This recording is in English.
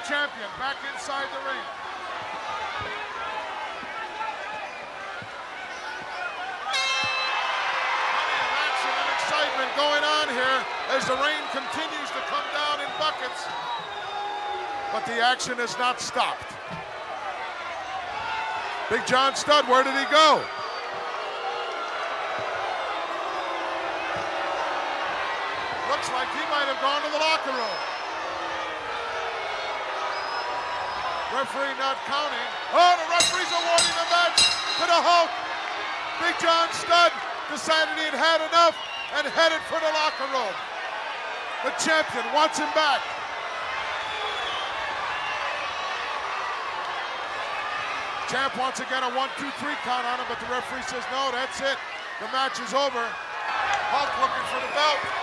champion back inside the ring. Plenty of action and excitement going on here as the rain continues to come down in buckets. But the action has not stopped. Big John Studd, where did he go? Looks like he might have gone to the locker room. Referee not counting. Oh, the referee's awarding the match to the Hulk. Big John Studd decided he had had enough and headed for the locker room. The champion wants him back. Champ wants to get a 1-2-3 count on him, but the referee says, no, that's it. The match is over. Hulk looking for the belt.